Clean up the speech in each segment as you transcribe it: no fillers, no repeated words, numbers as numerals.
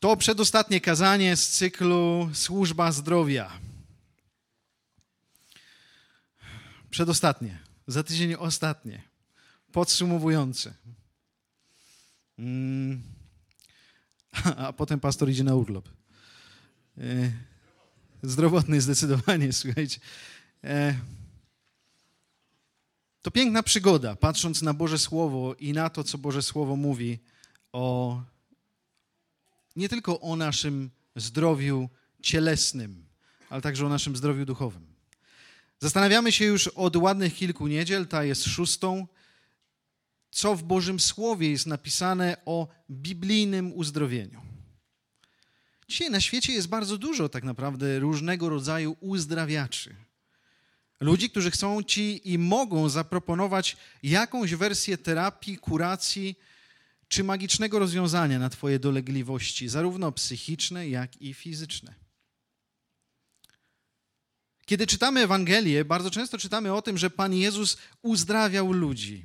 To przedostatnie kazanie z cyklu Służba Zdrowia. Przedostatnie. Za tydzień ostatnie. Podsumowujące. A potem pastor idzie na urlop. Zdrowotny zdecydowanie, słuchajcie. To piękna przygoda, patrząc na Boże Słowo i na to, co Boże Słowo mówi nie tylko o naszym zdrowiu cielesnym, ale także o naszym zdrowiu duchowym. Zastanawiamy się już od ładnych kilku niedziel, ta jest 6, co w Bożym Słowie jest napisane o biblijnym uzdrowieniu. Dzisiaj na świecie jest bardzo dużo tak naprawdę różnego rodzaju uzdrawiaczy. Ludzi, którzy chcą ci i mogą zaproponować jakąś wersję terapii, kuracji czy magicznego rozwiązania na twoje dolegliwości, zarówno psychiczne, jak i fizyczne. Kiedy czytamy Ewangelię, bardzo często czytamy o tym, że Pan Jezus uzdrawiał ludzi.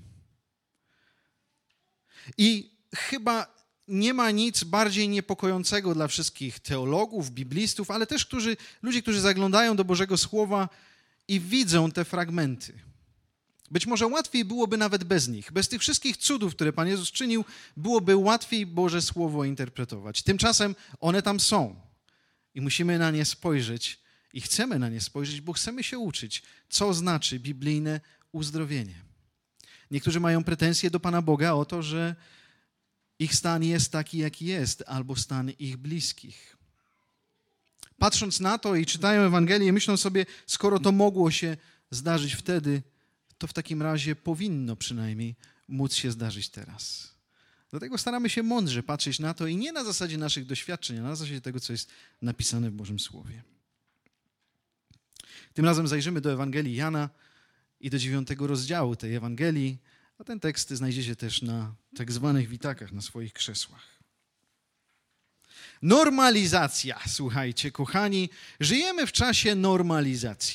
I chyba nie ma nic bardziej niepokojącego dla wszystkich teologów, biblistów, ale też ludzi, którzy zaglądają do Bożego Słowa i widzą te fragmenty. Być może łatwiej byłoby nawet bez nich. Bez tych wszystkich cudów, które Pan Jezus czynił, byłoby łatwiej Boże Słowo interpretować. Tymczasem one tam są i musimy na nie spojrzeć i chcemy na nie spojrzeć, bo chcemy się uczyć, co znaczy biblijne uzdrowienie. Niektórzy mają pretensje do Pana Boga o to, że ich stan jest taki, jaki jest, albo stan ich bliskich. Patrząc na to i czytają Ewangelię, myślą sobie, skoro to mogło się zdarzyć wtedy, to w takim razie powinno przynajmniej móc się zdarzyć teraz. Dlatego staramy się mądrze patrzeć na to i nie na zasadzie naszych doświadczeń, a na zasadzie tego, co jest napisane w Bożym Słowie. Tym razem zajrzymy do Ewangelii Jana i do 9 rozdziału tej Ewangelii, a ten tekst znajdziecie też na tak zwanych witakach, na swoich krzesłach. Normalizacja, słuchajcie, kochani, żyjemy w czasie normalizacji.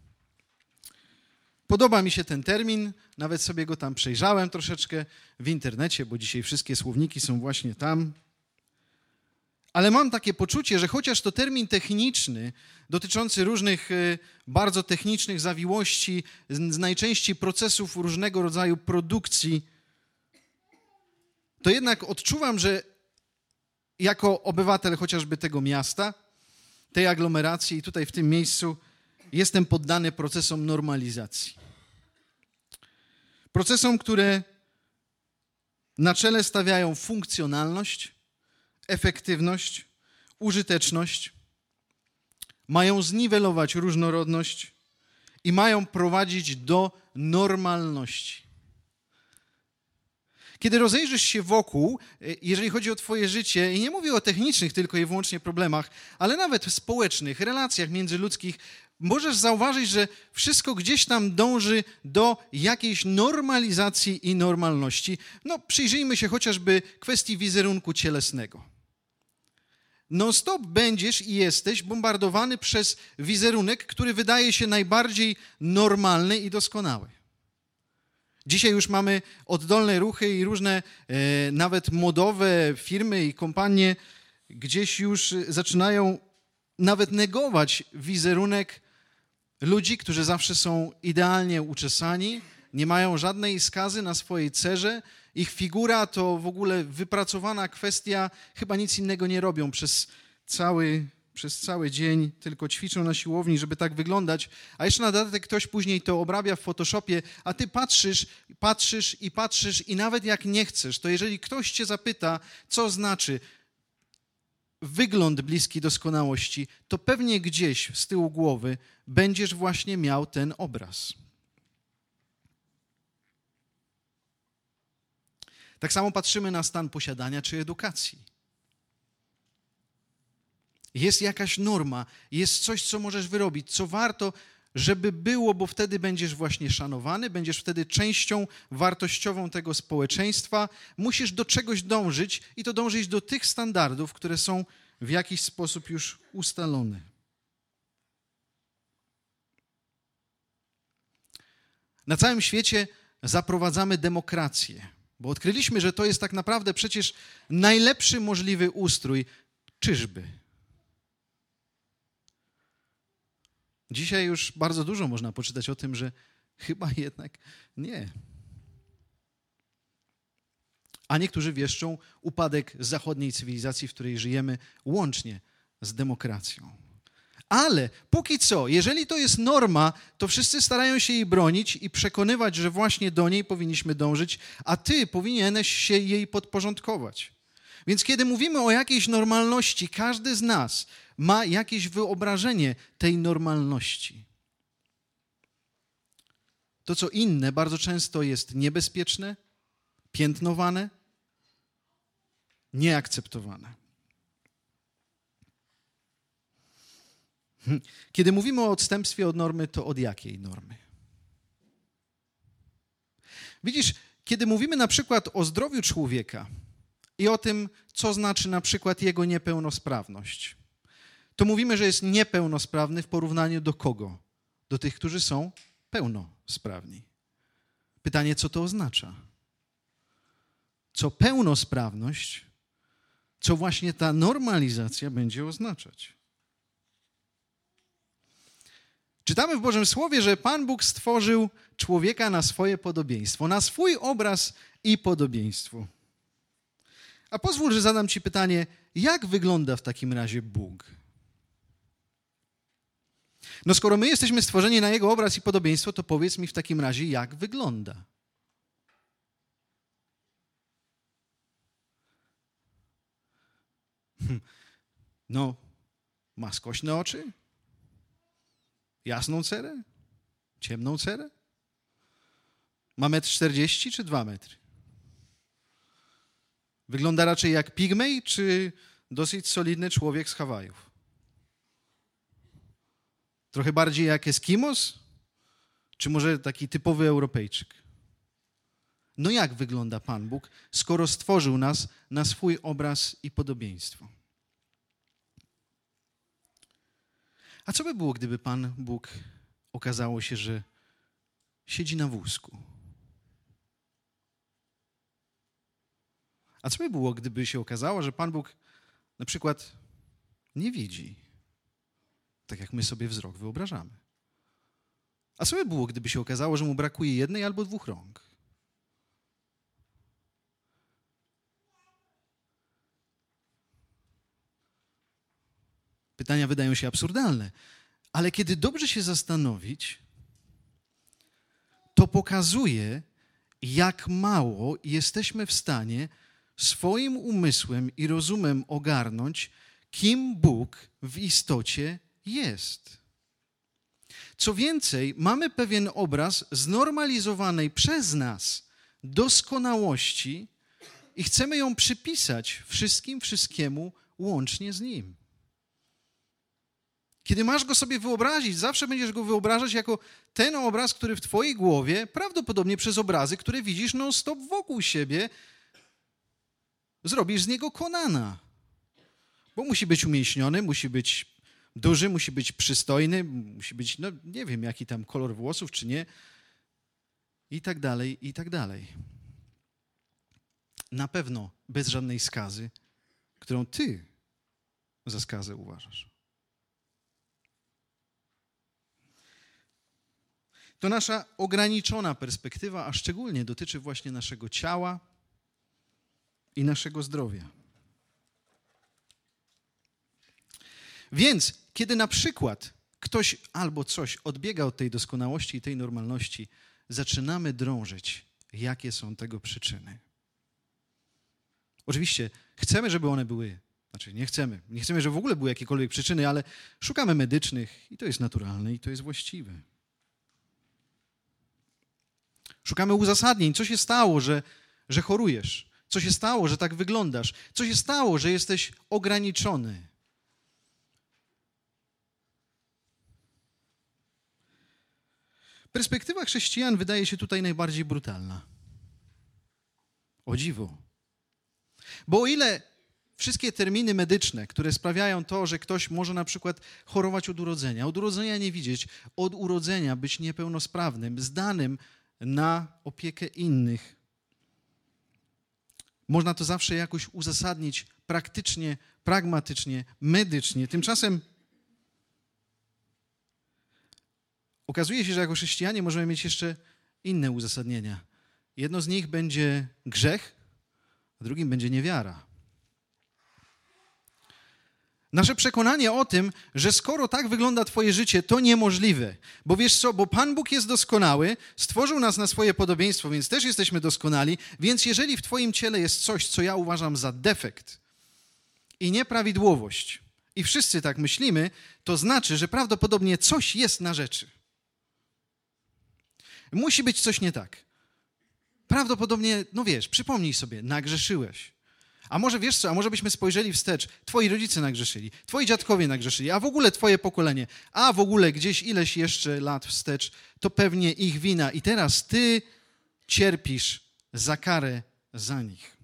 Podoba mi się ten termin, nawet sobie go tam przejrzałem troszeczkę w internecie, bo dzisiaj wszystkie słowniki są właśnie tam. Ale mam takie poczucie, że chociaż to termin techniczny, dotyczący różnych bardzo technicznych zawiłości, z najczęściej procesów różnego rodzaju produkcji, to jednak odczuwam, że jako obywatel chociażby tego miasta, tej aglomeracji i tutaj w tym miejscu jestem poddany procesom normalizacji. Procesom, które na czele stawiają funkcjonalność, efektywność, użyteczność, mają zniwelować różnorodność i mają prowadzić do normalności. Kiedy rozejrzysz się wokół, jeżeli chodzi o twoje życie, i nie mówię o technicznych tylko i wyłącznie problemach, ale nawet społecznych, relacjach międzyludzkich, możesz zauważyć, że wszystko gdzieś tam dąży do jakiejś normalizacji i normalności. Przyjrzyjmy się chociażby kwestii wizerunku cielesnego. Non-stop będziesz i jesteś bombardowany przez wizerunek, który wydaje się najbardziej normalny i doskonały. Dzisiaj już mamy oddolne ruchy i różne nawet modowe firmy i kompanie gdzieś już zaczynają nawet negować wizerunek ludzi, którzy zawsze są idealnie uczesani, nie mają żadnej skazy na swojej cerze. Ich figura to w ogóle wypracowana kwestia, chyba nic innego nie robią przez cały dzień, tylko ćwiczą na siłowni, żeby tak wyglądać. A jeszcze na dodatek ktoś później to obrabia w Photoshopie, a ty patrzysz i nawet jak nie chcesz, to jeżeli ktoś cię zapyta, co znaczy wygląd bliski doskonałości, to pewnie gdzieś z tyłu głowy będziesz właśnie miał ten obraz. Tak samo patrzymy na stan posiadania czy edukacji. Jest jakaś norma, jest coś, co możesz wyrobić, co warto, żeby było, bo wtedy będziesz właśnie szanowany, będziesz wtedy częścią wartościową tego społeczeństwa. Musisz do czegoś dążyć i to dążyć do tych standardów, które są w jakiś sposób już ustalone. Na całym świecie zaprowadzamy demokrację, bo odkryliśmy, że to jest tak naprawdę przecież najlepszy możliwy ustrój. Czyżby? Dzisiaj już bardzo dużo można poczytać o tym, że chyba jednak nie. A niektórzy wieszczą upadek zachodniej cywilizacji, w której żyjemy, łącznie z demokracją. Ale póki co, jeżeli to jest norma, to wszyscy starają się jej bronić i przekonywać, że właśnie do niej powinniśmy dążyć, a ty powinieneś się jej podporządkować. Więc kiedy mówimy o jakiejś normalności, każdy z nas ma jakieś wyobrażenie tej normalności. To, co inne, bardzo często jest niebezpieczne, piętnowane, nieakceptowane. Kiedy mówimy o odstępstwie od normy, to od jakiej normy? Widzisz, kiedy mówimy na przykład o zdrowiu człowieka i o tym, co znaczy na przykład jego niepełnosprawność, to mówimy, że jest niepełnosprawny w porównaniu do kogo? Do tych, którzy są pełnosprawni. Pytanie, co to oznacza? Co pełnosprawność, co właśnie ta normalizacja będzie oznaczać? Czytamy w Bożym Słowie, że Pan Bóg stworzył człowieka na swoje podobieństwo, na swój obraz i podobieństwo. A pozwól, że zadam ci pytanie, jak wygląda w takim razie Bóg? No skoro my jesteśmy stworzeni na Jego obraz i podobieństwo, to powiedz mi w takim razie, jak wygląda? No, ma skośne oczy? Jasną cerę? Ciemną cerę? Ma 1,40 m czy 2 metry? Wygląda raczej jak pigmej, czy dosyć solidny człowiek z Hawajów? Trochę bardziej jak Eskimos, czy może taki typowy Europejczyk? No jak wygląda Pan Bóg, skoro stworzył nas na swój obraz i podobieństwo? A co by było, gdyby Pan Bóg okazało się, że siedzi na wózku? A co by było, gdyby się okazało, że Pan Bóg na przykład nie widzi, tak jak my sobie wzrok wyobrażamy? A co by było, gdyby się okazało, że mu brakuje jednej albo 2 rąk? Pytania wydają się absurdalne, ale kiedy dobrze się zastanowić, to pokazuje, jak mało jesteśmy w stanie swoim umysłem i rozumem ogarnąć, kim Bóg w istocie jest. Co więcej, mamy pewien obraz znormalizowanej przez nas doskonałości i chcemy ją przypisać wszystkiemu łącznie z Nim. Kiedy masz go sobie wyobrazić, zawsze będziesz go wyobrażać jako ten obraz, który w twojej głowie, prawdopodobnie przez obrazy, które widzisz non-stop wokół siebie, zrobisz z niego Konana. Bo musi być umięśniony, musi być duży, musi być przystojny, musi być, no nie wiem, jaki tam kolor włosów, czy nie. I tak dalej, i tak dalej. Na pewno bez żadnej skazy, którą ty za skazę uważasz. To nasza ograniczona perspektywa, a szczególnie dotyczy właśnie naszego ciała i naszego zdrowia. Więc kiedy na przykład ktoś albo coś odbiega od tej doskonałości i tej normalności, zaczynamy drążyć, jakie są tego przyczyny. Oczywiście chcemy, żeby one były, nie chcemy, żeby w ogóle były jakiekolwiek przyczyny, ale szukamy medycznych i to jest naturalne i to jest właściwe. Szukamy uzasadnień, co się stało, że chorujesz, co się stało, że tak wyglądasz, co się stało, że jesteś ograniczony. Perspektywa chrześcijan wydaje się tutaj najbardziej brutalna. O dziwo. Bo o ile wszystkie terminy medyczne, które sprawiają to, że ktoś może na przykład chorować od urodzenia nie widzieć, od urodzenia być niepełnosprawnym, zdanym na opiekę innych. Można to zawsze jakoś uzasadnić praktycznie pragmatycznie, medycznie. Tymczasem okazuje się, że jako chrześcijanie możemy mieć jeszcze inne uzasadnienia. Jedno z nich będzie grzech, a drugim będzie niewiara. Nasze przekonanie o tym, że skoro tak wygląda twoje życie, to niemożliwe. Bo wiesz co, bo Pan Bóg jest doskonały, stworzył nas na swoje podobieństwo, więc też jesteśmy doskonali, więc jeżeli w twoim ciele jest coś, co ja uważam za defekt i nieprawidłowość, i wszyscy tak myślimy, to znaczy, że prawdopodobnie coś jest na rzeczy. Musi być coś nie tak. Prawdopodobnie, no wiesz, przypomnij sobie, nagrzeszyłeś. A może wiesz co, a może byśmy spojrzeli wstecz, twoi rodzice nagrzeszyli, twoi dziadkowie nagrzeszyli, a w ogóle twoje pokolenie, a w ogóle gdzieś ileś jeszcze lat wstecz, to pewnie ich wina i teraz ty cierpisz za karę za nich.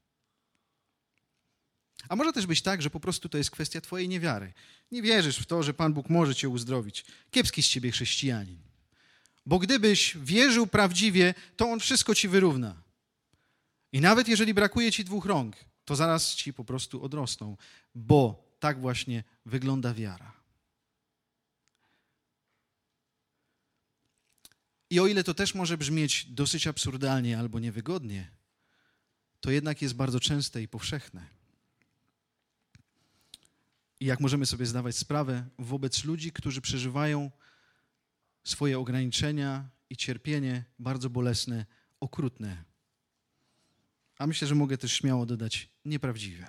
A może też być tak, że po prostu to jest kwestia twojej niewiary. Nie wierzysz w to, że Pan Bóg może cię uzdrowić. Kiepski z ciebie chrześcijanin. Bo gdybyś wierzył prawdziwie, to On wszystko ci wyrówna. I nawet jeżeli brakuje ci 2 rąk, to zaraz ci po prostu odrosną, bo tak właśnie wygląda wiara. I o ile to też może brzmieć dosyć absurdalnie albo niewygodnie, to jednak jest bardzo częste i powszechne. I jak możemy sobie zdawać sprawę, wobec ludzi, którzy przeżywają swoje ograniczenia i cierpienie bardzo bolesne, okrutne. A myślę, że mogę też śmiało dodać nieprawdziwe.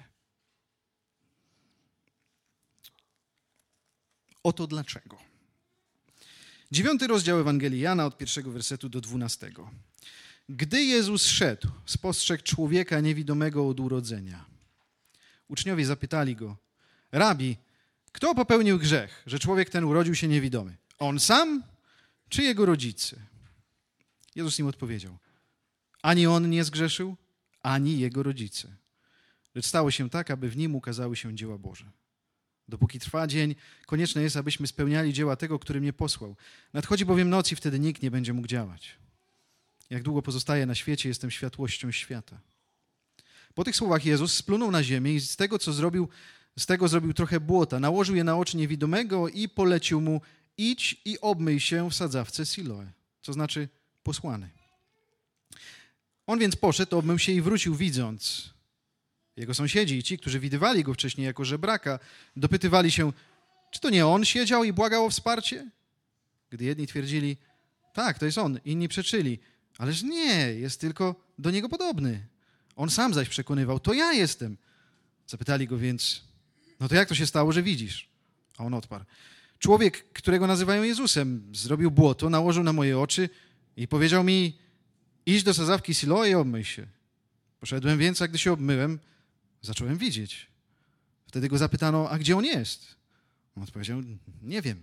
Oto dlaczego. 9 rozdział Ewangelii Jana od 1 wersetu do 12. Gdy Jezus szedł, spostrzegł człowieka niewidomego od urodzenia. Uczniowie zapytali go: Rabi, kto popełnił grzech, że człowiek ten urodził się niewidomy? On sam czy jego rodzice? Jezus im odpowiedział: ani on nie zgrzeszył, ani jego rodzice. Lecz stało się tak, aby w nim ukazały się dzieła Boże. Dopóki trwa dzień, konieczne jest, abyśmy spełniali dzieła tego, który mnie posłał. Nadchodzi bowiem noc i wtedy nikt nie będzie mógł działać. Jak długo pozostaję na świecie, jestem światłością świata. Po tych słowach Jezus splunął na ziemię i z tego zrobił trochę błota. Nałożył je na oczy niewidomego i polecił mu: idź i obmyj się w sadzawce Siloe, co znaczy posłany. On więc poszedł, obmył się i wrócił widząc. Jego sąsiedzi i ci, którzy widywali go wcześniej jako żebraka, dopytywali się, czy to nie on siedział i błagał o wsparcie? Gdy jedni twierdzili: tak, to jest on, inni przeczyli: ależ nie, jest tylko do niego podobny. On sam zaś przekonywał: to ja jestem. Zapytali go więc: no to jak to się stało, że widzisz? A on odparł: człowiek, którego nazywają Jezusem, zrobił błoto, nałożył na moje oczy i powiedział mi: idź do sadzawki Siloe i obmyj się. Poszedłem więc, a gdy się obmyłem, zacząłem widzieć. Wtedy go zapytano: a gdzie on jest? On odpowiedział: nie wiem.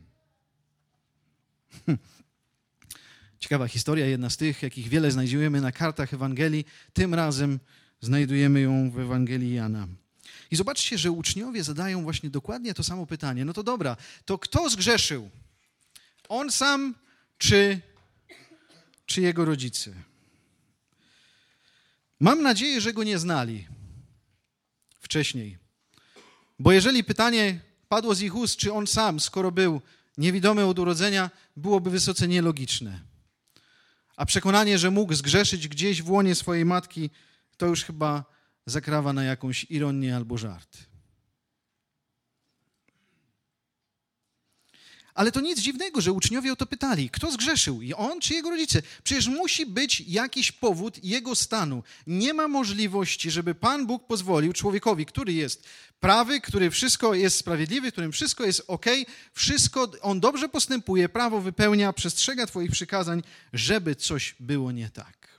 Ciekawa historia, jedna z tych, jakich wiele znajdujemy na kartach Ewangelii. Tym razem znajdujemy ją w Ewangelii Jana. I zobaczcie, że uczniowie zadają właśnie dokładnie to samo pytanie. No to dobra, to kto zgrzeszył? On sam czy jego rodzice? Mam nadzieję, że go nie znali wcześniej. Bo jeżeli pytanie padło z ich ust, czy on sam, skoro był niewidomy od urodzenia, byłoby wysoce nielogiczne. A przekonanie, że mógł zgrzeszyć gdzieś w łonie swojej matki, to już chyba zakrawa na jakąś ironię albo żart. Ale to nic dziwnego, że uczniowie o to pytali. Kto zgrzeszył? I on czy jego rodzice? Przecież musi być jakiś powód jego stanu. Nie ma możliwości, żeby Pan Bóg pozwolił człowiekowi, który jest prawy, który wszystko jest sprawiedliwy, którym wszystko jest okej, wszystko, on dobrze postępuje, prawo wypełnia, przestrzega Twoich przykazań, żeby coś było nie tak.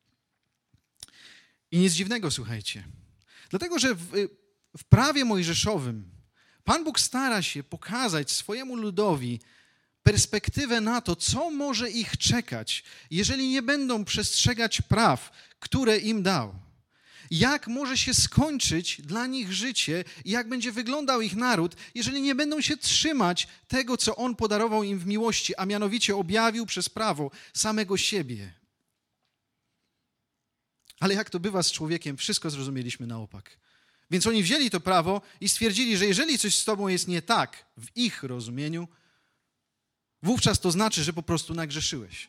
I nic dziwnego, słuchajcie. Dlatego, że w prawie mojżeszowym Pan Bóg stara się pokazać swojemu ludowi perspektywę na to, co może ich czekać, jeżeli nie będą przestrzegać praw, które im dał. Jak może się skończyć dla nich życie i jak będzie wyglądał ich naród, jeżeli nie będą się trzymać tego, co On podarował im w miłości, a mianowicie objawił przez prawo samego siebie. Ale jak to bywa z człowiekiem, wszystko zrozumieliśmy na opak. Więc oni wzięli to prawo i stwierdzili, że jeżeli coś z tobą jest nie tak w ich rozumieniu, wówczas to znaczy, że po prostu nagrzeszyłeś.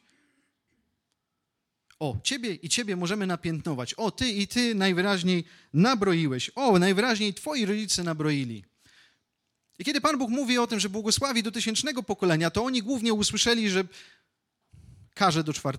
O, ciebie i ciebie możemy napiętnować. O, ty i ty najwyraźniej nabroiłeś. O, najwyraźniej twoi rodzice nabroili. I kiedy Pan Bóg mówi o tym, że błogosławi do 1000 pokolenia, to oni głównie usłyszeli, że karze do 4.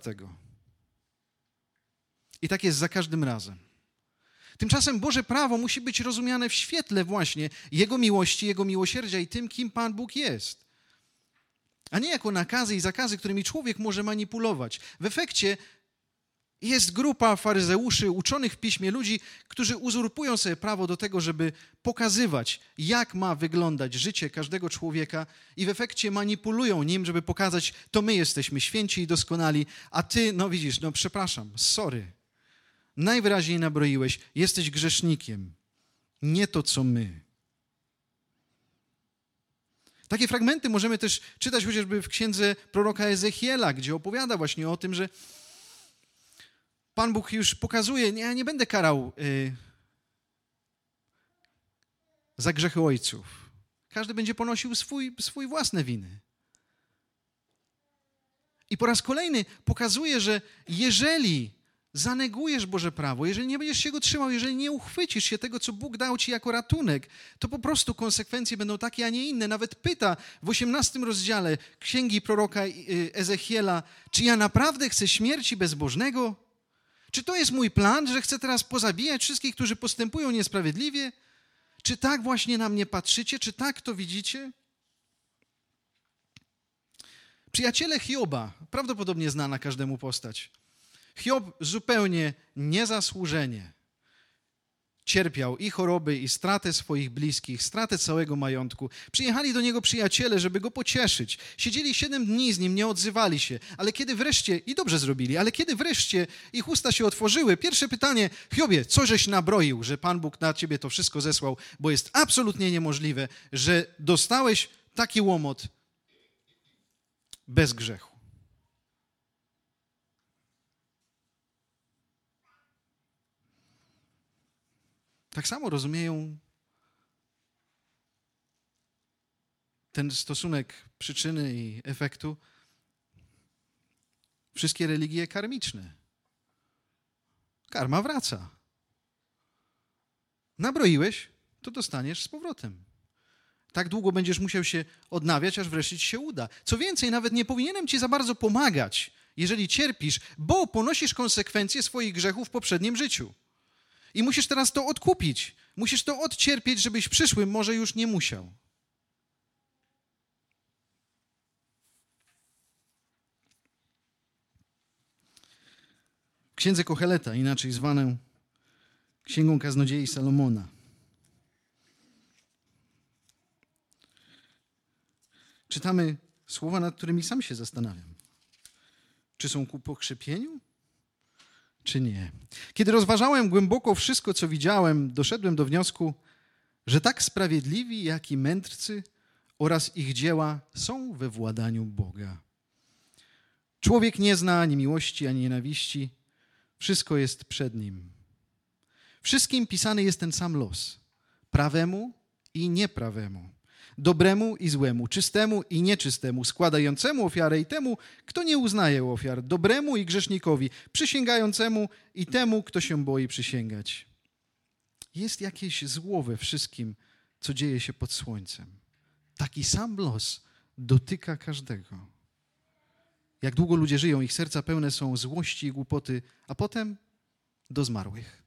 I tak jest za każdym razem. Tymczasem Boże prawo musi być rozumiane w świetle właśnie Jego miłości, Jego miłosierdzia i tym, kim Pan Bóg jest. A nie jako nakazy i zakazy, którymi człowiek może manipulować. W efekcie jest grupa faryzeuszy, uczonych w piśmie ludzi, którzy uzurpują sobie prawo do tego, żeby pokazywać, jak ma wyglądać życie każdego człowieka i w efekcie manipulują nim, żeby pokazać, to my jesteśmy święci i doskonali, a ty, no widzisz, no przepraszam, sorry. Najwyraźniej nabroiłeś, jesteś grzesznikiem. Nie to, co my. Takie fragmenty możemy też czytać chociażby w księdze proroka Ezechiela, gdzie opowiada właśnie o tym, że Pan Bóg już pokazuje, ja nie będę karał za grzechy ojców. Każdy będzie ponosił swój własne winy. I po raz kolejny pokazuje, że jeżeli zanegujesz Boże prawo, jeżeli nie będziesz się go trzymał, jeżeli nie uchwycisz się tego, co Bóg dał ci jako ratunek, to po prostu konsekwencje będą takie, a nie inne. Nawet pyta w 18 rozdziale księgi proroka Ezechiela, czy ja naprawdę chcę śmierci bezbożnego? Czy to jest mój plan, że chcę teraz pozabijać wszystkich, którzy postępują niesprawiedliwie? Czy tak właśnie na mnie patrzycie? Czy tak to widzicie? Przyjaciele Hioba, prawdopodobnie znana każdemu postać. Hiob zupełnie niezasłużenie cierpiał i choroby, i stratę swoich bliskich, stratę całego majątku. Przyjechali do niego przyjaciele, żeby go pocieszyć. Siedzieli 7 dni z nim, nie odzywali się. Ale kiedy wreszcie, i dobrze zrobili, ale kiedy wreszcie ich usta się otworzyły, pierwsze pytanie, Hiobie, co żeś nabroił, że Pan Bóg na ciebie to wszystko zesłał, bo jest absolutnie niemożliwe, że dostałeś taki łomot bez grzechu. Tak samo rozumieją ten stosunek przyczyny i efektu wszystkie religie karmiczne. Karma wraca. Nabroiłeś, to dostaniesz z powrotem. Tak długo będziesz musiał się odnawiać, aż wreszcie ci się uda. Co więcej, nawet nie powinienem ci za bardzo pomagać, jeżeli cierpisz, bo ponosisz konsekwencje swoich grzechów w poprzednim życiu. I musisz teraz to odkupić. Musisz to odcierpieć, żebyś w przyszłym może już nie musiał. W księdze Kocheleta, inaczej zwaną Księgą Kaznodziei Salomona, czytamy słowa, nad którymi sam się zastanawiam. Czy są ku pokrzepieniu? Czy nie? Kiedy rozważałem głęboko wszystko, co widziałem, doszedłem do wniosku, że tak sprawiedliwi, jak i mędrcy oraz ich dzieła są we władaniu Boga. Człowiek nie zna ani miłości, ani nienawiści. Wszystko jest przed nim. Wszystkim pisany jest ten sam los. Prawemu i nieprawemu. Dobremu i złemu, czystemu i nieczystemu, składającemu ofiarę i temu, kto nie uznaje ofiar, dobremu i grzesznikowi, przysięgającemu i temu, kto się boi przysięgać. Jest jakieś zło we wszystkim, co dzieje się pod słońcem. Taki sam los dotyka każdego. Jak długo ludzie żyją, ich serca pełne są złości i głupoty, a potem do zmarłych.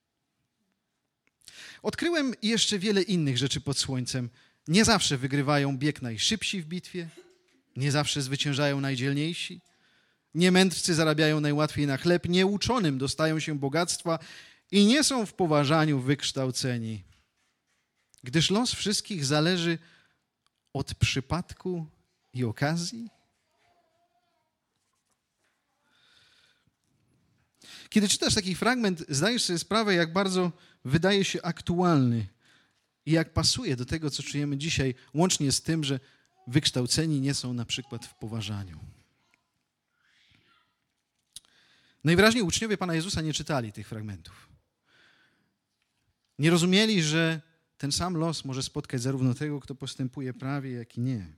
Odkryłem jeszcze wiele innych rzeczy pod słońcem. Nie zawsze wygrywają bieg najszybsi w bitwie, nie zawsze zwyciężają najdzielniejsi, nie mędrcy zarabiają najłatwiej na chleb, nieuczonym dostają się bogactwa i nie są w poważaniu wykształceni, gdyż los wszystkich zależy od przypadku i okazji. Kiedy czytasz taki fragment, zdajesz sobie sprawę, jak bardzo wydaje się aktualny i jak pasuje do tego, co czujemy dzisiaj, łącznie z tym, że wykształceni nie są na przykład w poważaniu. Najwyraźniej uczniowie Pana Jezusa nie czytali tych fragmentów. Nie rozumieli, że ten sam los może spotkać zarówno tego, kto postępuje prawie, jak i nie.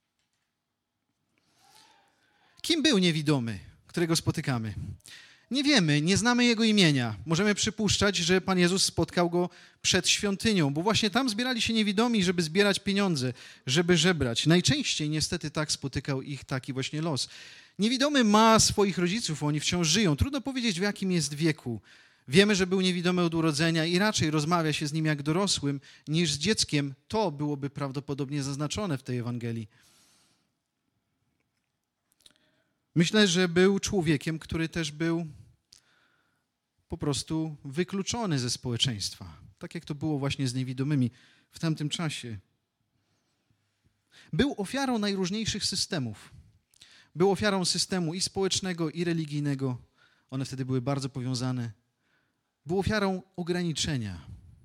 Kim był niewidomy, którego spotykamy? Nie wiemy, nie znamy jego imienia. Możemy przypuszczać, że Pan Jezus spotkał go przed świątynią, bo właśnie tam zbierali się niewidomi, żeby zbierać pieniądze, żeby żebrać. Najczęściej niestety tak spotykał ich taki właśnie los. Niewidomy ma swoich rodziców, oni wciąż żyją. Trudno powiedzieć, w jakim jest wieku. Wiemy, że był niewidomy od urodzenia i raczej rozmawia się z nim jak dorosłym niż z dzieckiem. To byłoby prawdopodobnie zaznaczone w tej Ewangelii. Myślę, że był człowiekiem, który też był po prostu wykluczony ze społeczeństwa. Tak jak to było właśnie z niewidomymi w tamtym czasie. Był ofiarą najróżniejszych systemów. Był ofiarą systemu i społecznego, i religijnego. One wtedy były bardzo powiązane. Był ofiarą ograniczenia.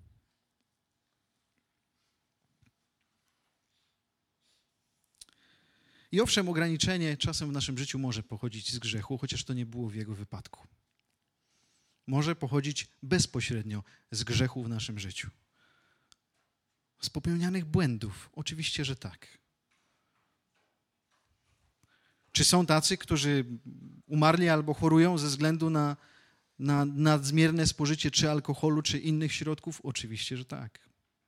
I owszem, ograniczenie czasem w naszym życiu może pochodzić z grzechu, chociaż to nie było w jego wypadku. Może pochodzić bezpośrednio z grzechu w naszym życiu. Z popełnianych błędów? Oczywiście, że tak. Czy są tacy, którzy umarli albo chorują ze względu na nadmierne spożycie czy alkoholu, czy innych środków? Oczywiście, że tak.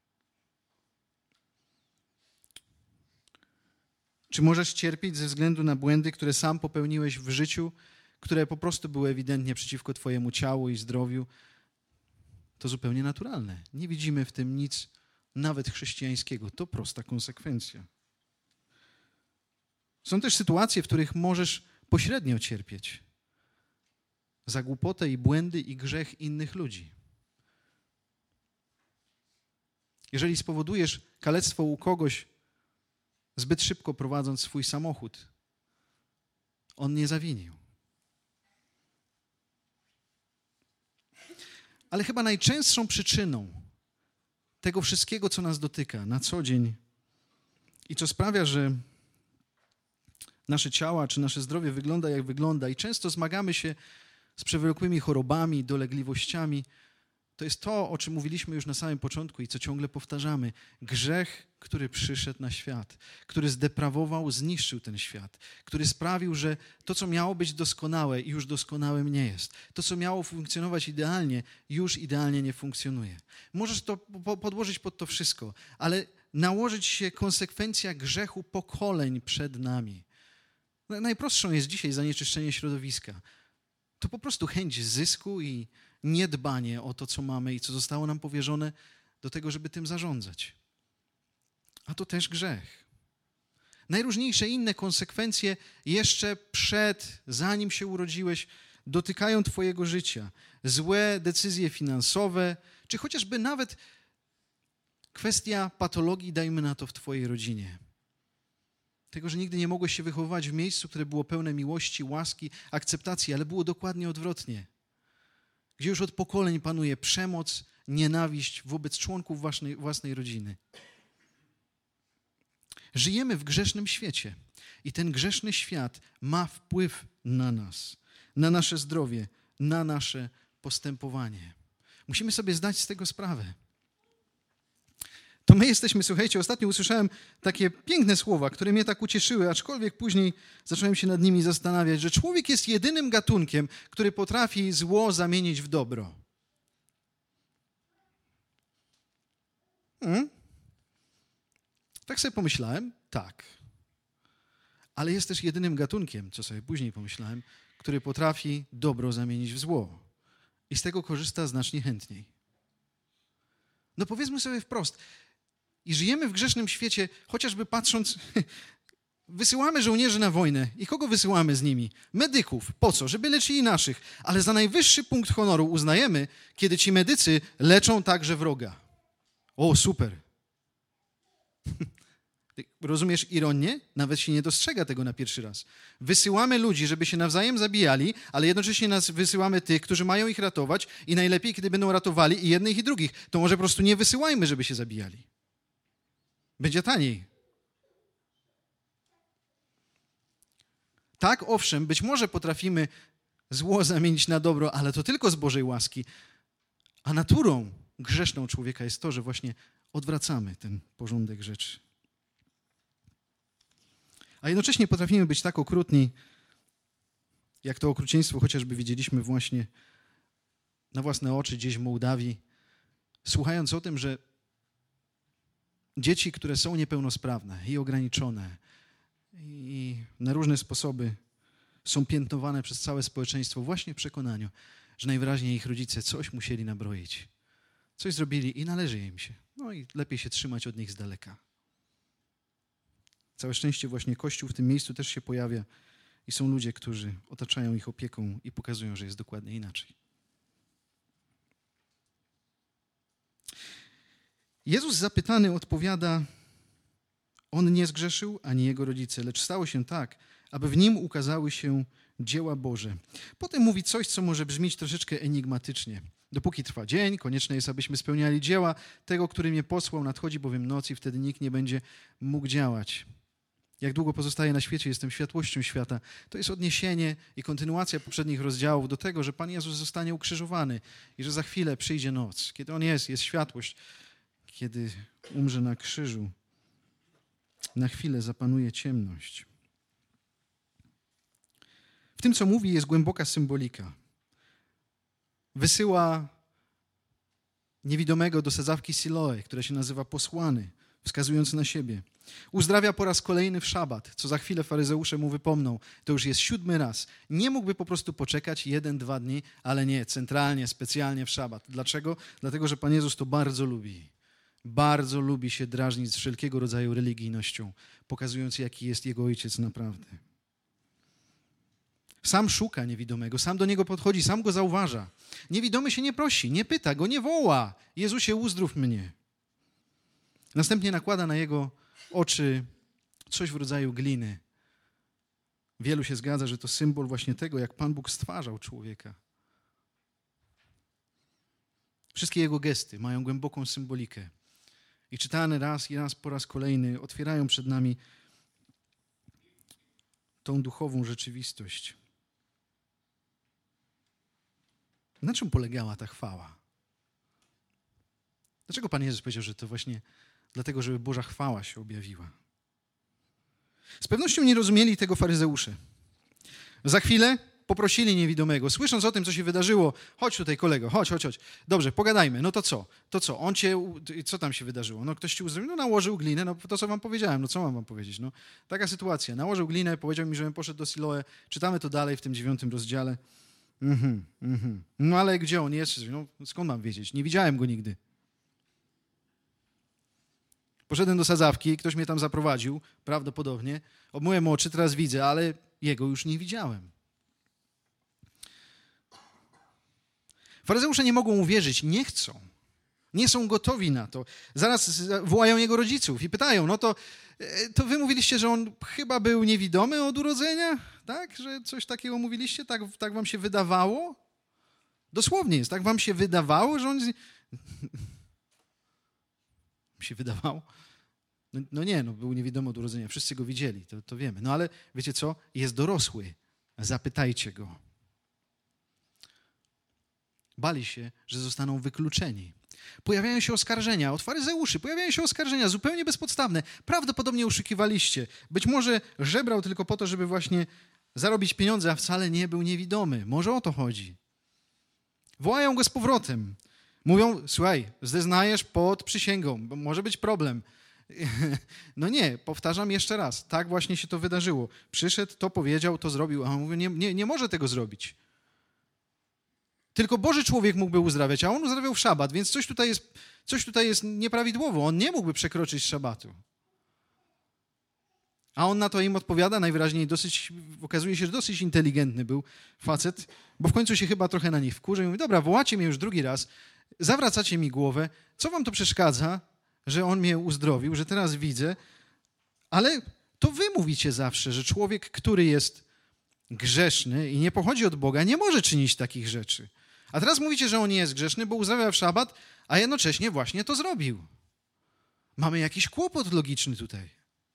Czy możesz cierpieć ze względu na błędy, które sam popełniłeś w życiu, które po prostu były ewidentnie przeciwko twojemu ciału i zdrowiu? To zupełnie naturalne. Nie widzimy w tym nic nawet chrześcijańskiego. To prosta konsekwencja. Są też sytuacje, w których możesz pośrednio cierpieć za głupotę i błędy i grzech innych ludzi. Jeżeli spowodujesz kalectwo u kogoś, zbyt szybko prowadząc swój samochód, on nie zawinił. Ale chyba najczęstszą przyczyną tego wszystkiego, co nas dotyka na co dzień i co sprawia, że nasze ciała czy nasze zdrowie wygląda jak wygląda i często zmagamy się z przewlekłymi chorobami, dolegliwościami, to jest to, o czym mówiliśmy już na samym początku i co ciągle powtarzamy. Grzech, który przyszedł na świat, który zdeprawował, zniszczył ten świat, który sprawił, że to, co miało być doskonałe, już doskonałym nie jest. To, co miało funkcjonować idealnie, już idealnie nie funkcjonuje. Możesz to podłożyć pod to wszystko, ale nałożyć się konsekwencja grzechu pokoleń przed nami. Najprostszą jest dzisiaj zanieczyszczenie środowiska. To po prostu chęć zysku i niedbanie o to, co mamy i co zostało nam powierzone do tego, żeby tym zarządzać. A to też grzech. Najróżniejsze inne konsekwencje jeszcze zanim się urodziłeś, dotykają twojego życia. Złe decyzje finansowe, czy chociażby nawet kwestia patologii, dajmy na to, w twojej rodzinie. Tego, że nigdy nie mogłeś się wychowywać w miejscu, które było pełne miłości, łaski, akceptacji, ale było dokładnie odwrotnie. Gdzie już od pokoleń panuje przemoc, nienawiść wobec członków własnej rodziny. Żyjemy w grzesznym świecie i ten grzeszny świat ma wpływ na nas, na nasze zdrowie, na nasze postępowanie. Musimy sobie zdać z tego sprawę. To my jesteśmy, słuchajcie, ostatnio usłyszałem takie piękne słowa, które mnie tak ucieszyły, aczkolwiek później zacząłem się nad nimi zastanawiać, że człowiek jest jedynym gatunkiem, który potrafi zło zamienić w dobro. Tak sobie pomyślałem, tak. Ale jest też jedynym gatunkiem, co sobie później pomyślałem, który potrafi dobro zamienić w zło. I z tego korzysta znacznie chętniej. No powiedzmy sobie wprost, i żyjemy w grzesznym świecie, chociażby patrząc, wysyłamy żołnierzy na wojnę. I kogo wysyłamy z nimi? Medyków. Po co? Żeby leczyli naszych. Ale za najwyższy punkt honoru uznajemy, kiedy ci medycy leczą także wroga. O, super. Rozumiesz ironię? Nawet się nie dostrzega tego na pierwszy raz. Wysyłamy ludzi, żeby się nawzajem zabijali, ale jednocześnie wysyłamy tych, którzy mają ich ratować i najlepiej, kiedy będą ratowali i jednych i drugich. To może po prostu nie wysyłajmy, żeby się zabijali. Będzie taniej. Tak, owszem, być może potrafimy zło zamienić na dobro, ale to tylko z Bożej łaski. A naturą grzeszną człowieka jest to, że właśnie odwracamy ten porządek rzeczy. A jednocześnie potrafimy być tak okrutni, jak to okrucieństwo chociażby widzieliśmy właśnie na własne oczy gdzieś w Mołdawii, słuchając o tym, że dzieci, które są niepełnosprawne i ograniczone i na różne sposoby są piętnowane przez całe społeczeństwo właśnie w przekonaniu, że najwyraźniej ich rodzice coś musieli nabroić. Coś zrobili i należy im się. No i lepiej się trzymać od nich z daleka. Całe szczęście właśnie Kościół w tym miejscu też się pojawia i są ludzie, którzy otaczają ich opieką i pokazują, że jest dokładnie inaczej. Jezus zapytany odpowiada, on nie zgrzeszył, ani jego rodzice, lecz stało się tak, aby w nim ukazały się dzieła Boże. Potem mówi coś, co może brzmieć troszeczkę enigmatycznie. Dopóki trwa dzień, konieczne jest, abyśmy spełniali dzieła tego, który mnie posłał, nadchodzi bowiem noc i wtedy nikt nie będzie mógł działać. Jak długo pozostaję na świecie, jestem światłością świata. To jest odniesienie i kontynuacja poprzednich rozdziałów do tego, że Pan Jezus zostanie ukrzyżowany i że za chwilę przyjdzie noc. Kiedy On jest światłość. Kiedy umrze na krzyżu, na chwilę zapanuje ciemność. W tym, co mówi, jest głęboka symbolika. Wysyła niewidomego do sadzawki Siloe, która się nazywa posłany, wskazując na siebie. Uzdrawia po raz kolejny w szabat, co za chwilę faryzeusze mu wypomną. To już jest 7. raz. Nie mógłby po prostu poczekać 1-2 dni, ale nie, centralnie, specjalnie w szabat. Dlaczego? Dlatego, że Pan Jezus to bardzo lubi. Bardzo lubi się drażnić z wszelkiego rodzaju religijnością, pokazując, jaki jest Jego Ojciec naprawdę. Sam szuka niewidomego, sam do niego podchodzi, sam go zauważa. Niewidomy się nie prosi, nie pyta go, nie woła. Jezusie, uzdrów mnie. Następnie nakłada na jego oczy coś w rodzaju gliny. Wielu się zgadza, że to symbol właśnie tego, jak Pan Bóg stwarzał człowieka. Wszystkie jego gesty mają głęboką symbolikę. I czytane raz i raz po raz kolejny otwierają przed nami tą duchową rzeczywistość. Na czym polegała ta chwała? Dlaczego Pan Jezus powiedział, że to właśnie dlatego, żeby Boża chwała się objawiła? Z pewnością nie rozumieli tego faryzeusze. Za chwilę poprosili niewidomego, słysząc o tym, co się wydarzyło, chodź tutaj kolego, chodź. Dobrze, pogadajmy, no to co? Co tam się wydarzyło? No ktoś ci uzdrowił, no nałożył glinę, no to co wam powiedziałem, no co mam wam powiedzieć? No taka sytuacja, nałożył glinę, powiedział mi, żebym poszedł do Siloe, czytamy to dalej w tym 9 rozdziale. No ale gdzie on jest? No skąd mam wiedzieć? Nie widziałem go nigdy. Poszedłem do sadzawki, ktoś mnie tam zaprowadził, prawdopodobnie, obmyłem oczy, teraz widzę, ale jego już nie widziałem. Faryzeusze nie mogą uwierzyć, nie chcą. Nie są gotowi na to. Zaraz wołają jego rodziców i pytają, no to wy mówiliście, że on chyba był niewidomy od urodzenia? Tak? Że coś takiego mówiliście? Tak wam się wydawało? Dosłownie jest, tak wam się wydawało, że on... się wydawało? No nie, był niewidomy od urodzenia. Wszyscy go widzieli, to wiemy. No ale wiecie co? Jest dorosły. Zapytajcie go. Bali się, że zostaną wykluczeni. Pojawiają się oskarżenia od faryzeuszy, pojawiają się oskarżenia zupełnie bezpodstawne. Prawdopodobnie oszukiwaliście. Być może żebrał tylko po to, żeby właśnie zarobić pieniądze, a wcale nie był niewidomy. Może o to chodzi. Wołają go z powrotem. Mówią, słuchaj, zeznajesz pod przysięgą, bo może być problem. No nie, powtarzam jeszcze raz. Tak właśnie się to wydarzyło. Przyszedł, to powiedział, to zrobił, a on mówi, nie może tego zrobić. Tylko Boży człowiek mógłby uzdrawiać, a on uzdrawiał w szabat, więc coś tutaj jest nieprawidłowo. On nie mógłby przekroczyć szabatu. A on na to im odpowiada, najwyraźniej okazuje się, że dosyć inteligentny był facet, bo w końcu się chyba trochę na nich wkurzył i mówi, dobra, wołacie mnie już drugi raz, zawracacie mi głowę, co wam to przeszkadza, że on mnie uzdrowił, że teraz widzę, ale to wy mówicie zawsze, że człowiek, który jest grzeszny i nie pochodzi od Boga, nie może czynić takich rzeczy. A teraz mówicie, że on nie jest grzeszny, bo uzdrawia w szabat, a jednocześnie właśnie to zrobił. Mamy jakiś kłopot logiczny tutaj.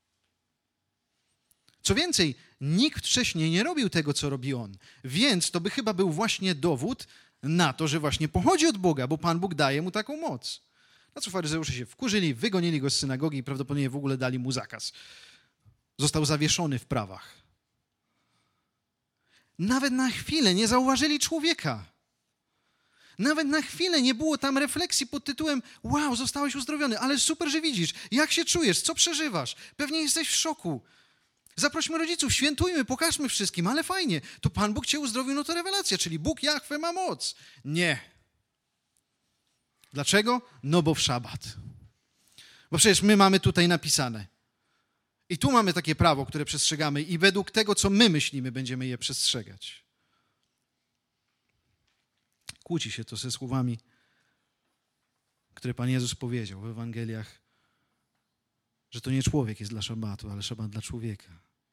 Co więcej, nikt wcześniej nie robił tego, co robi on. Więc to by chyba był właśnie dowód na to, że właśnie pochodzi od Boga, bo Pan Bóg daje mu taką moc. Na co faryzeusze się wkurzyli, wygonili go z synagogi i prawdopodobnie w ogóle dali mu zakaz. Został zawieszony w prawach. Nawet na chwilę nie zauważyli człowieka. Nawet na chwilę nie było tam refleksji pod tytułem: wow, zostałeś uzdrowiony, ale super, że widzisz. Jak się czujesz? Co przeżywasz? Pewnie jesteś w szoku. Zaprośmy rodziców, świętujmy, pokażmy wszystkim, ale fajnie. To Pan Bóg cię uzdrowił, no to rewelacja, czyli Bóg Jahwe ma moc. Nie. Dlaczego? No bo w szabat. Bo przecież my mamy tutaj napisane. I tu mamy takie prawo, które przestrzegamy i według tego, co my myślimy, będziemy je przestrzegać. Kłóci się to ze słowami, które Pan Jezus powiedział w Ewangeliach, że to nie człowiek jest dla szabatu, ale szabat dla człowieka.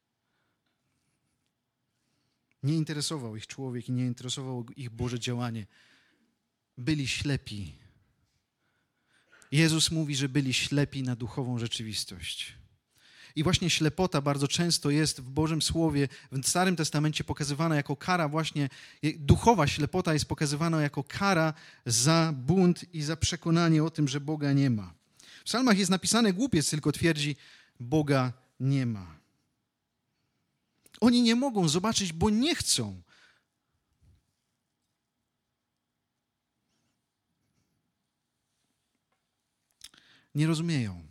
Nie interesował ich człowiek i nie interesowało ich Boże działanie. Byli ślepi. Jezus mówi, że byli ślepi na duchową rzeczywistość. I właśnie ślepota bardzo często jest w Bożym Słowie, w Starym Testamencie pokazywana jako kara właśnie, duchowa ślepota jest pokazywana jako kara za bunt i za przekonanie o tym, że Boga nie ma. W psalmach jest napisane: głupiec tylko twierdzi, Boga nie ma. Oni nie mogą zobaczyć, bo nie chcą. Nie rozumieją.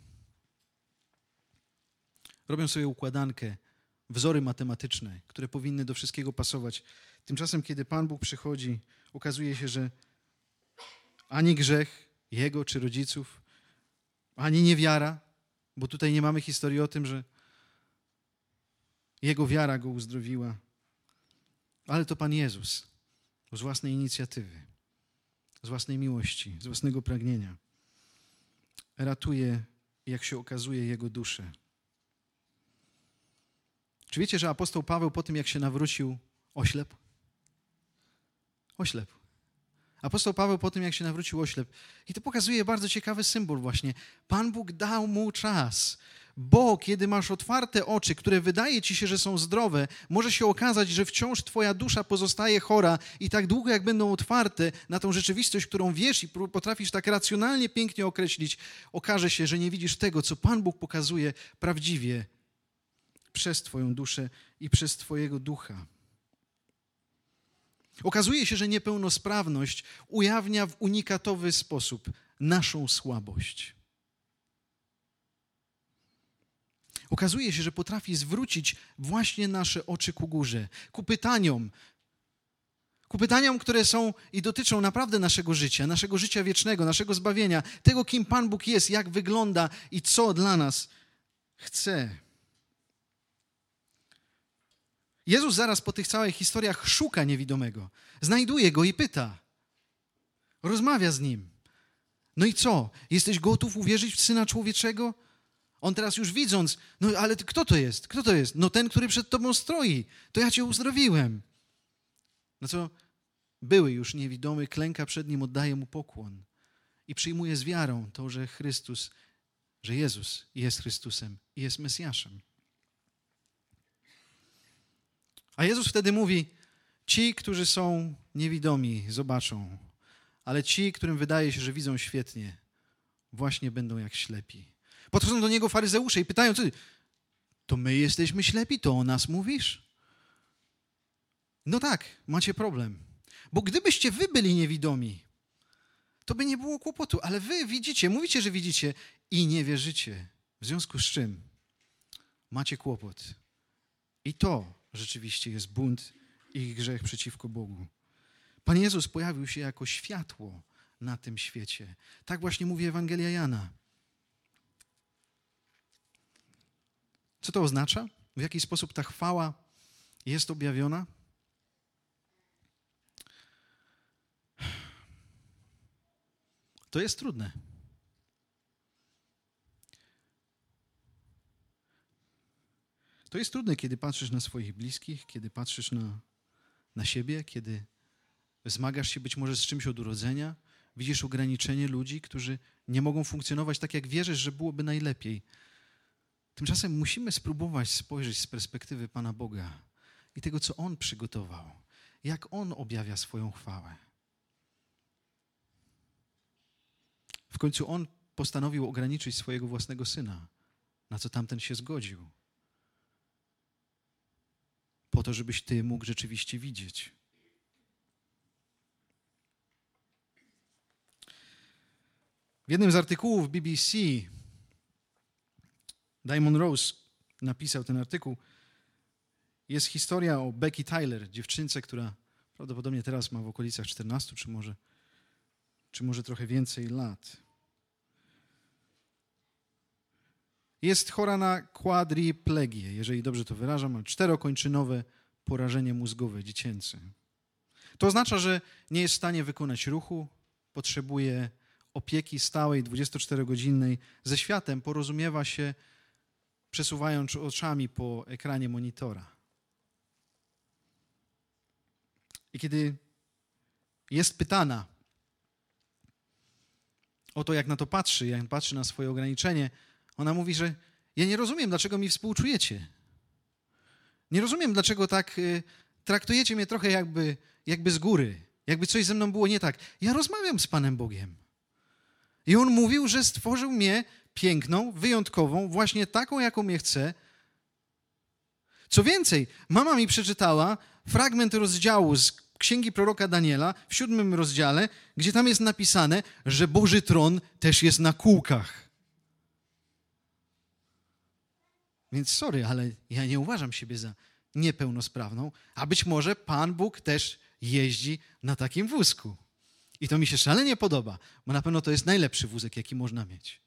Robią sobie układankę, wzory matematyczne, które powinny do wszystkiego pasować. Tymczasem, kiedy Pan Bóg przychodzi, okazuje się, że ani grzech jego czy rodziców, ani niewiara, bo tutaj nie mamy historii o tym, że jego wiara go uzdrowiła, ale to Pan Jezus z własnej inicjatywy, z własnej miłości, z własnego pragnienia ratuje, jak się okazuje, jego duszę. Czy wiecie, że apostoł Paweł po tym, jak się nawrócił, oślepł? Oślepł. Apostoł Paweł po tym, jak się nawrócił, oślepł. I to pokazuje bardzo ciekawy symbol właśnie. Pan Bóg dał mu czas. Bo kiedy masz otwarte oczy, które wydaje ci się, że są zdrowe, może się okazać, że wciąż twoja dusza pozostaje chora i tak długo, jak będą otwarte na tą rzeczywistość, którą wiesz i potrafisz tak racjonalnie, pięknie określić, okaże się, że nie widzisz tego, co Pan Bóg pokazuje prawdziwie przez twoją duszę i przez twojego ducha. Okazuje się, że niepełnosprawność ujawnia w unikatowy sposób naszą słabość. Okazuje się, że potrafi zwrócić właśnie nasze oczy ku górze, ku pytaniom, które są i dotyczą naprawdę naszego życia wiecznego, naszego zbawienia, tego, kim Pan Bóg jest, jak wygląda i co dla nas chce. Jezus zaraz po tych całych historiach szuka niewidomego, znajduje go i pyta. Rozmawia z nim. No i co? Jesteś gotów uwierzyć w Syna Człowieczego? On teraz już widząc, no ale kto to jest? Kto to jest? No ten, który przed tobą stoi. To ja cię uzdrowiłem. No co? Były już niewidomy, klęka przed nim, oddaje mu pokłon i przyjmuje z wiarą to, że Jezus jest Chrystusem i jest Mesjaszem. A Jezus wtedy mówi: ci, którzy są niewidomi, zobaczą, ale ci, którym wydaje się, że widzą świetnie, właśnie będą jak ślepi. Podchodzą do Niego faryzeusze i pytają: to my jesteśmy ślepi? To o nas mówisz? No tak, macie problem. Bo gdybyście wy byli niewidomi, to by nie było kłopotu, ale wy widzicie, mówicie, że widzicie i nie wierzycie. W związku z czym macie kłopot. I to rzeczywiście jest bunt i grzech przeciwko Bogu. Pan Jezus pojawił się jako światło na tym świecie. Tak właśnie mówi Ewangelia Jana. Co to oznacza? W jaki sposób ta chwała jest objawiona? To jest trudne. To jest trudne, kiedy patrzysz na swoich bliskich, kiedy patrzysz na siebie, kiedy zmagasz się być może z czymś od urodzenia, widzisz ograniczenie ludzi, którzy nie mogą funkcjonować tak, jak wierzysz, że byłoby najlepiej. Tymczasem musimy spróbować spojrzeć z perspektywy Pana Boga i tego, co On przygotował, jak On objawia swoją chwałę. końcu On postanowił ograniczyć swojego własnego Syna, na co tamten się zgodził. Po to, żebyś ty mógł rzeczywiście widzieć. W jednym z artykułów BBC Diamond Rose napisał ten artykuł. Jest historia o Becky Tyler, dziewczynce, która prawdopodobnie teraz ma w okolicach 14 czy może trochę więcej lat. Jest chora na quadriplegię, jeżeli dobrze to wyrażam, ma 4-kończynowe porażenie mózgowe dziecięce. To oznacza, że nie jest w stanie wykonać ruchu, potrzebuje opieki stałej, 24-godzinnej. Ze światem porozumiewa się, przesuwając oczami po ekranie monitora. I kiedy jest pytana o to, jak na to patrzy, jak patrzy na swoje ograniczenie, ona mówi, że ja nie rozumiem, dlaczego mi współczujecie. Nie rozumiem, dlaczego tak traktujecie mnie trochę jakby z góry, jakby coś ze mną było nie tak. Ja rozmawiam z Panem Bogiem. I On mówił, że stworzył mnie piękną, wyjątkową, właśnie taką, jaką mnie chce. Co więcej, mama mi przeczytała fragment rozdziału z Księgi proroka Daniela w 7 rozdziale, gdzie tam jest napisane, że Boży tron też jest na kółkach. Więc sorry, ale ja nie uważam siebie za niepełnosprawną, a być może Pan Bóg też jeździ na takim wózku. I to mi się szalenie podoba, bo na pewno to jest najlepszy wózek, jaki można mieć.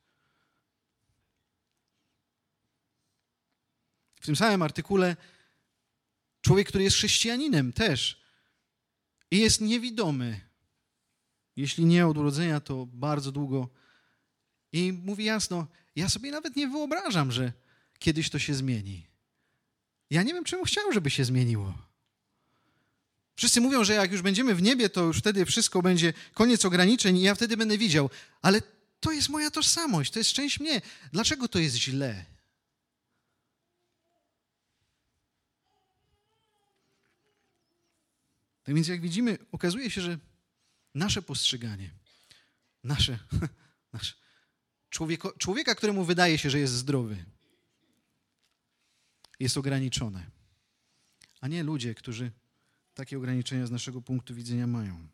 W tym samym artykule człowiek, który jest chrześcijaninem też i jest niewidomy, jeśli nie od urodzenia, to bardzo długo. I mówi jasno, ja sobie nawet nie wyobrażam, że kiedyś to się zmieni. Ja nie wiem, czemu chciał, żeby się zmieniło. Wszyscy mówią, że jak już będziemy w niebie, to już wtedy wszystko będzie, koniec ograniczeń i ja wtedy będę widział. Ale to jest moja tożsamość, to jest część mnie. Dlaczego to jest źle? Tak więc jak widzimy, okazuje się, że nasze postrzeganie, nasze człowieka, któremu wydaje się, że jest zdrowy, jest ograniczone, a nie ludzie, którzy takie ograniczenia z naszego punktu widzenia mają.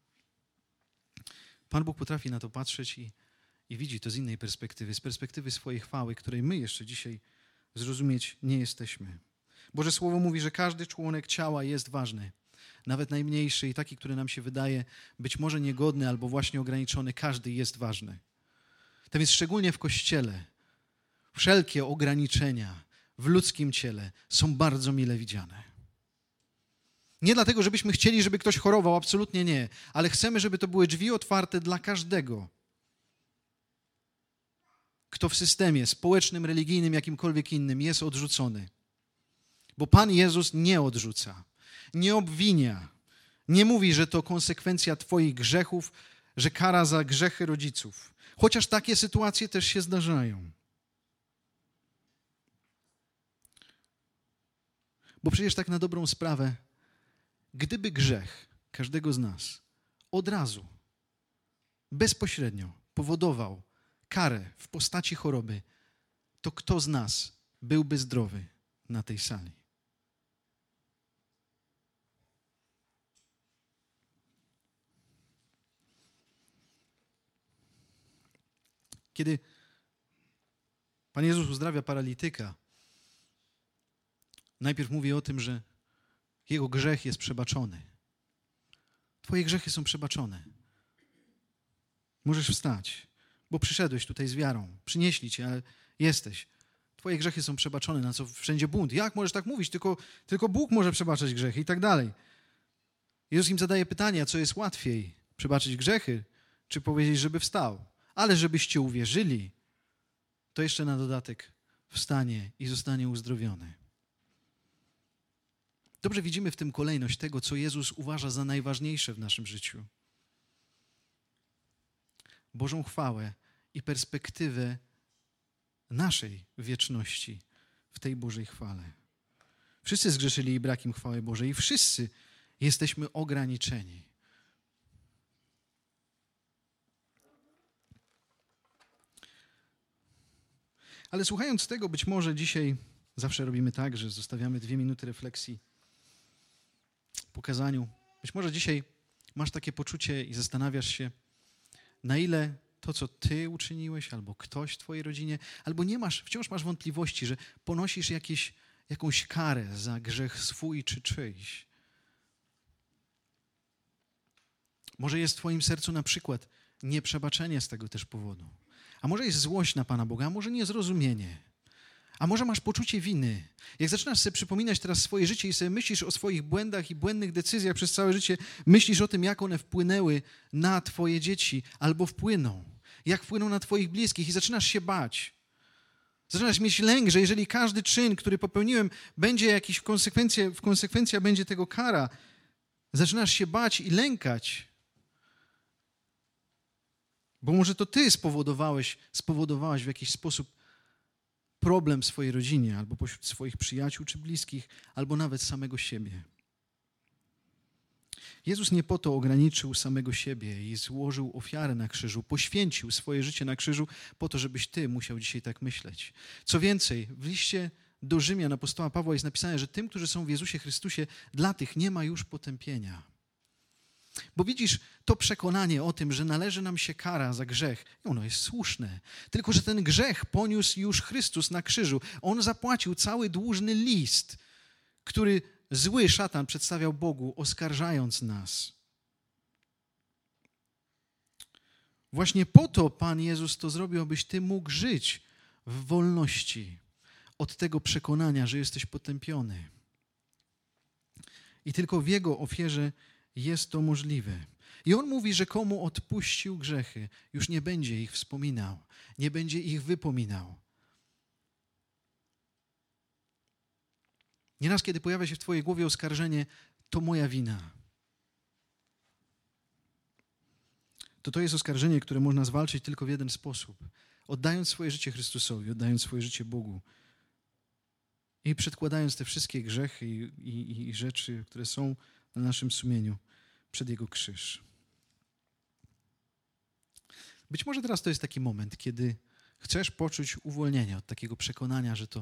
Pan Bóg potrafi na to patrzeć i widzi to z innej perspektywy, z perspektywy swojej chwały, której my jeszcze dzisiaj zrozumieć nie jesteśmy. Boże Słowo mówi, że każdy członek ciała jest ważny. Nawet najmniejszy i taki, który nam się wydaje być może niegodny albo właśnie ograniczony, każdy jest ważny. Tak więc szczególnie w Kościele wszelkie ograniczenia w ludzkim ciele są bardzo mile widziane. Nie dlatego, żebyśmy chcieli, żeby ktoś chorował, absolutnie nie, ale chcemy, żeby to były drzwi otwarte dla każdego, kto w systemie społecznym, religijnym, jakimkolwiek innym jest odrzucony. Bo Pan Jezus nie odrzuca, nie obwinia, nie mówi, że to konsekwencja twoich grzechów, że kara za grzechy rodziców. Chociaż takie sytuacje też się zdarzają. Bo przecież tak na dobrą sprawę, gdyby grzech każdego z nas od razu, bezpośrednio powodował karę w postaci choroby, to kto z nas byłby zdrowy na tej sali? Kiedy Pan Jezus uzdrawia paralityka, najpierw mówi o tym, że jego grzech jest przebaczony. Twoje grzechy są przebaczone. Możesz wstać, bo przyszedłeś tutaj z wiarą. Przynieśli cię, ale jesteś. Twoje grzechy są przebaczone, na co wszędzie bunt. Jak możesz tak mówić? Tylko Bóg może przebaczać grzechy i tak dalej. Jezus im zadaje pytanie, a co jest łatwiej? Przebaczyć grzechy, czy powiedzieć, żeby wstał? Ale żebyście uwierzyli, to jeszcze na dodatek wstanie i zostanie uzdrowiony. Dobrze widzimy w tym kolejność tego, co Jezus uważa za najważniejsze w naszym życiu. Bożą chwałę i perspektywę naszej wieczności w tej Bożej chwale. Wszyscy zgrzeszyli i brak im chwały Bożej i wszyscy jesteśmy ograniczeni. Ale słuchając tego, być może dzisiaj zawsze robimy tak, że zostawiamy 2 minuty refleksji po kazaniu. Być może dzisiaj masz takie poczucie i zastanawiasz się, na ile to, co ty uczyniłeś, albo ktoś w twojej rodzinie, albo wciąż masz wątpliwości, że ponosisz jakąś karę za grzech swój czy czyjś. Może jest w twoim sercu na przykład nieprzebaczenie z tego też powodu. A może jest złość na Pana Boga, a może niezrozumienie. A może masz poczucie winy. Jak zaczynasz sobie przypominać teraz swoje życie i sobie myślisz o swoich błędach i błędnych decyzjach przez całe życie, myślisz o tym, jak one wpłynęły na twoje dzieci albo wpłyną. Jak wpłyną na twoich bliskich i zaczynasz się bać. Zaczynasz mieć lęk, że jeżeli każdy czyn, który popełniłem, będzie jakiś w konsekwencja będzie tego kara. Zaczynasz się bać i lękać. Bo może to ty spowodowałaś w jakiś sposób problem w swojej rodzinie, albo pośród swoich przyjaciół czy bliskich, albo nawet samego siebie. Jezus nie po to ograniczył samego siebie i złożył ofiarę na krzyżu, poświęcił swoje życie na krzyżu po to, żebyś ty musiał dzisiaj tak myśleć. Co więcej, w liście do Rzymian apostoła Pawła jest napisane, że tym, którzy są w Jezusie Chrystusie, dla tych nie ma już potępienia. Bo widzisz, to przekonanie o tym, że należy nam się kara za grzech, ono jest słuszne. Tylko że ten grzech poniósł już Chrystus na krzyżu. On zapłacił cały dłużny list, który zły szatan przedstawiał Bogu, oskarżając nas. Właśnie po to Pan Jezus to zrobił, abyś ty mógł żyć w wolności od tego przekonania, że jesteś potępiony. I tylko w Jego ofierze jest to możliwe. I On mówi, że komu odpuścił grzechy, już nie będzie ich wspominał, nie będzie ich wypominał. Nieraz, kiedy pojawia się w twojej głowie oskarżenie, to moja wina. To jest oskarżenie, które można zwalczyć tylko w jeden sposób. Oddając swoje życie Chrystusowi, oddając swoje życie Bogu i przedkładając te wszystkie grzechy i rzeczy, które są na naszym sumieniu przed Jego krzyż. Być może teraz to jest taki moment, kiedy chcesz poczuć uwolnienie od takiego przekonania, że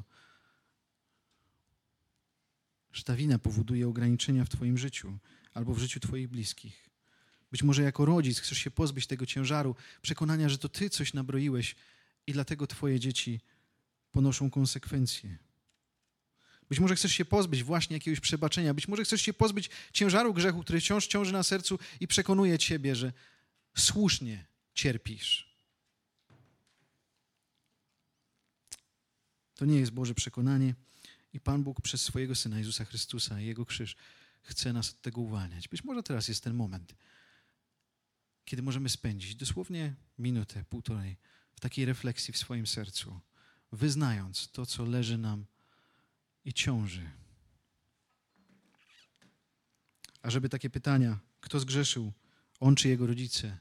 ta wina powoduje ograniczenia w twoim życiu albo w życiu twoich bliskich. Być może jako rodzic chcesz się pozbyć tego ciężaru, przekonania, że to ty coś nabroiłeś i dlatego twoje dzieci ponoszą konsekwencje. Być może chcesz się pozbyć właśnie jakiegoś przebaczenia. Być może chcesz się pozbyć ciężaru grzechu, który wciąż ciąży na sercu i przekonuje ciebie, że słusznie cierpisz. To nie jest Boże przekonanie i Pan Bóg przez swojego Syna Jezusa Chrystusa i Jego krzyż chce nas od tego uwalniać. Być może teraz jest ten moment, kiedy możemy spędzić dosłownie minutę, półtorej w takiej refleksji w swoim sercu, wyznając to, co leży nam i ciąży. A żeby takie pytania, kto zgrzeszył, on czy jego rodzice,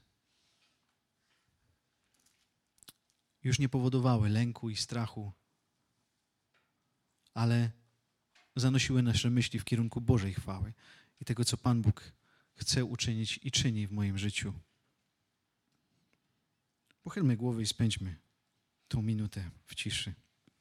już nie powodowały lęku i strachu, ale zanosiły nasze myśli w kierunku Bożej chwały i tego, co Pan Bóg chce uczynić i czyni w moim życiu. Pochylmy głowy i spędźmy tą minutę w ciszy.